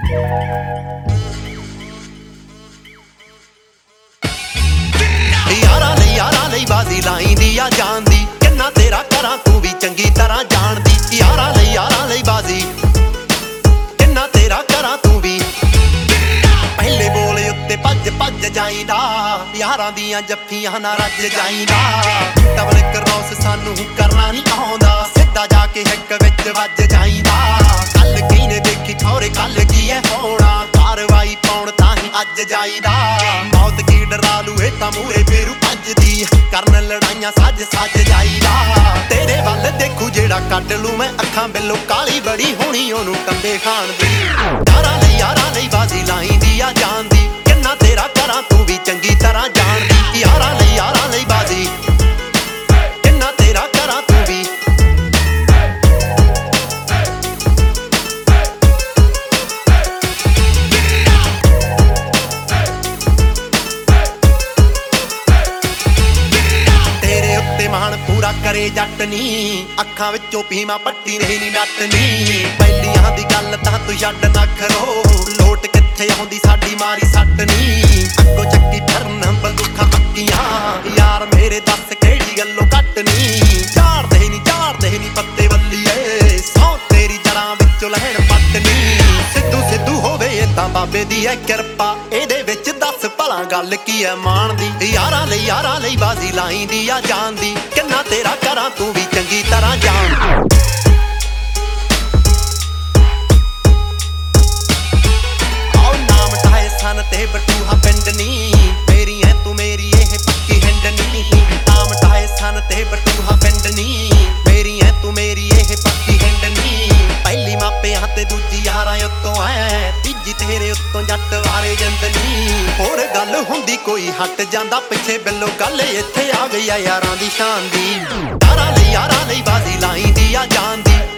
यारां लई बाजी लाईंदी आ जान दी, किन्ना तेरा करां तू भी चंगी तरह जानदी। यारां लई बाजी किन्ना तेरा करां तू भी, पहले बोले उत्ते भज भज जाईंदा, यारां दियां जफ्फियां ना रज जाईंदा। डबल क्रॉस सानू करना नहीं आउंदा, सिद्धा जाके हिक विच वज जाईंदा। कल कीने देखी खौरे कल की है होना, कार्रवाई पाउण ताहीं अज जाईदा। मौत की डरा लू ए तां मूरे फेरू भजदी, करन लड़ाइयां सज सज जाईदा। तेरे वल देखू जेड़ा कट लू मैं अखां बिल्लो, काली बड़ी होनी ओनू टंबे खाण दी। यारां लई बाजी लाईंदी आ जान दी, किन्ना तेरा करां तू भी चंगी तरह जानदी। यारां लई बाजी किन्ना तेरा करां तू भी। तेरे उत्ते मान पूरा करे जट नी, अखां विचों पीमा पट्टी नहीं नी नटनी। पहिलियां दी गल तां तू छड्ड ना खरो, लोट कित्थे आउंदी साडी मारी सट नी। अग्गों चक्की फिरन बंदूखां अक्कियां, यार मेरे दस केड़ी गल्लों घट नी। झाड़दे नी पत्ते वल्लीए, सौ तेरी जड़ां विचों लैण पटनी। सिद्धू होवे तां बाबे दी है किरपा, इहदे विच दस भला गल की है मान दी। यारां लई बाजी लाईंदी आ जान दी, किन्ना तेरा करां तू भी चंगी तरह जान। सन ते बटूहा पिंड नी, मेरी है तू मेरी एह पक्की हिंड नी। नाम टाए सन ते बटूहा पिंड नी, मेरी है तू मेरी एह पक्की हिंड नी। पहली मापियां ते दूजी यारां उत्तों है, तीजी तेरे उत्तों जट वारे जिंद नी। होर गल हुंदी कोई हट जांदा पिछे बिल्लो, गल इत्थे आ गई आ यारां दी शान दी। यारां लई बाजी लाईंदी आ जान दी,